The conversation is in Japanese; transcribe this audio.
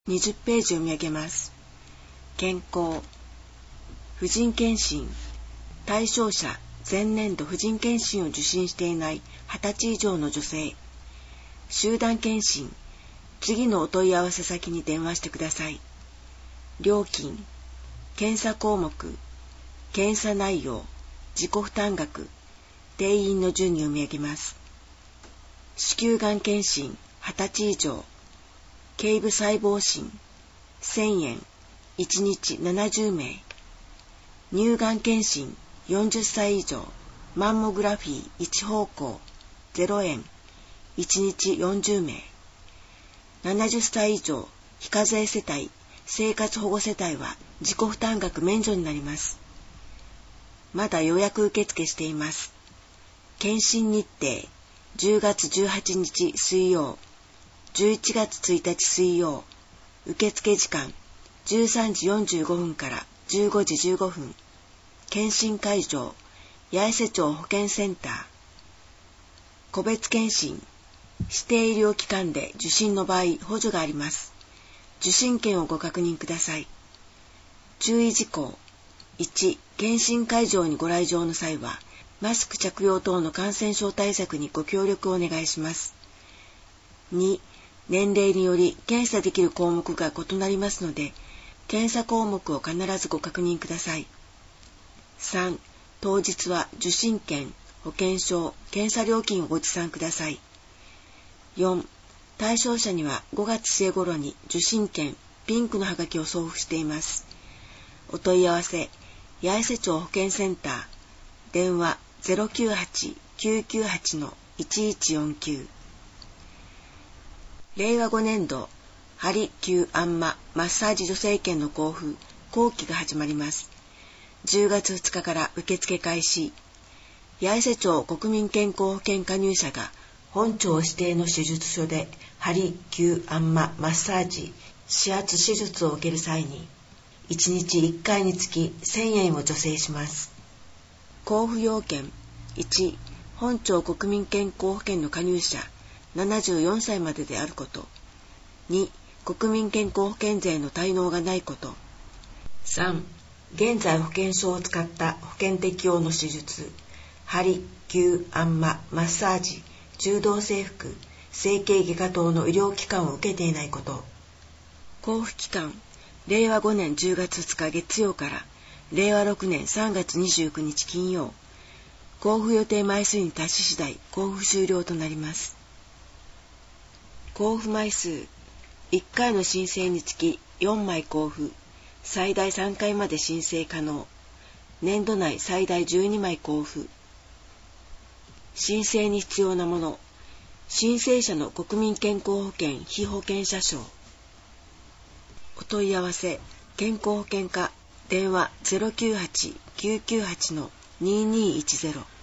20ページを見上げます。健康、婦人検診、対象者、前年度婦人検診を受診していない20歳以上の女性。集団検診、次のお問い合わせ先に電話してください。料金、検査項目、検査内容、自己負担額、定員の順に読み上げます。子宮がん検診、20歳以上、頸部細胞診、1000円、1日70名。乳がん検診、40歳以上、マンモグラフィー1方向、0円、1日40名。70歳以上、非課税世帯、生活保護世帯は自己負担額免除になります。まだ予約受付しています。検診日程、10月18日水曜、11月1日水曜、受付時間、13時45分から15時15分、検診会場、八重瀬町保健センター。個別検診、指定医療機関で受診の場合、補助があります。受診券をご確認ください。注意事項。1、検診会場にご来場の際は、マスク着用等の感染症対策にご協力をお願いします。2、年齢により検査できる項目が異なりますので、検査項目を必ずご確認ください。3、当日は受診券、保険証、検査料金をご持参ください。4、対象者には5月末頃に受診券、ピンクのハガキを送付しています。お問い合わせ、八重瀬町保健センター、電話 098-998-1149。令和5年度、鍼・灸・あんま・マッサージ助成券の交付、後期が始まります。10月2日から受付開始。八重瀬町国民健康保険加入者が本庁指定の手術所で鍼・灸・あんま・マッサージ、指圧手術を受ける際に、1日1回につき1000円を助成します。交付要件。1、本庁国民健康保険の加入者、74歳までであること。2、国民健康保険税の滞納がないこと。3、現在保険証を使った保険適用の手術、鍼・灸・あんま・マッサージ、柔道整復、整形外科等の医療機関を受けていないこと。交付期間、令和5年10月2日月曜から令和6年3月29日金曜。交付予定枚数に達し次第交付終了となります。交付枚数、1回の申請につき4枚交付、最大3回まで申請可能。年度内最大12枚交付。申請に必要なもの、申請者の国民健康保険被保険者証。お問い合わせ、健康保険課、電話 098-998-2210。